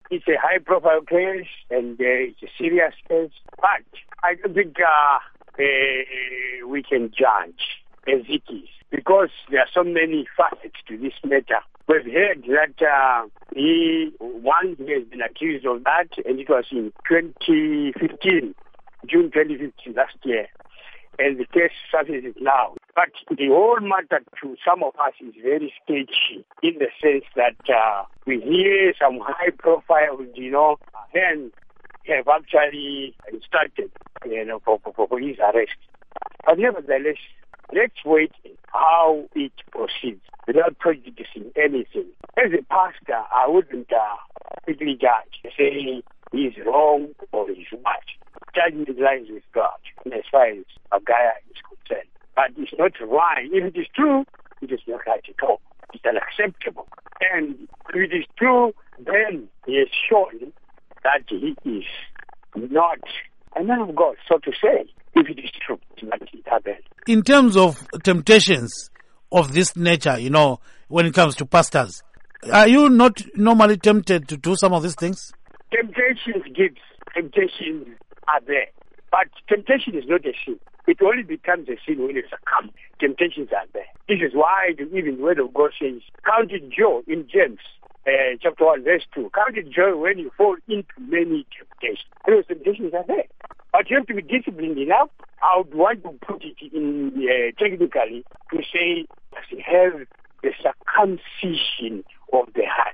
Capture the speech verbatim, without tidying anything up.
It's a high-profile case and uh, it's a serious case, but I don't think uh, uh, we can judge as it is because there are so many facets to this matter. We've heard that uh, he once has been accused of that, and it was in twenty fifteen, June twenty fifteen, last year, and the case surfaces now. But the whole matter to some of us is very sketchy in the sense that uh, we hear some high-profile, you know, men have actually instructed, you know, for, for, for his arrest. But nevertheless, let's wait how it proceeds without prejudicing anything. As a pastor, I wouldn't uh, quickly judge, say he's wrong or he's right. Judgment lies with God as far as Agaya is concerned. But it's not right. If it is true, it is not right at all. It's unacceptable. And if it is true, then he has shown that he is not a man of God, so to say, if it is true that it happened. In terms of temptations of this nature, you know, when it comes to pastors, are you not normally tempted to do some of these things? Temptations gives, temptations are there. But temptation is not a sin. It only becomes a sin when you succumb. Temptations are there. This is why even the word of God says, count it joy in James uh, chapter one, verse two. Count it joy when you fall into many temptations. Those temptations are there. But you have to be disciplined enough. I would want to put it in uh, technically to say, have the circumcision of the heart.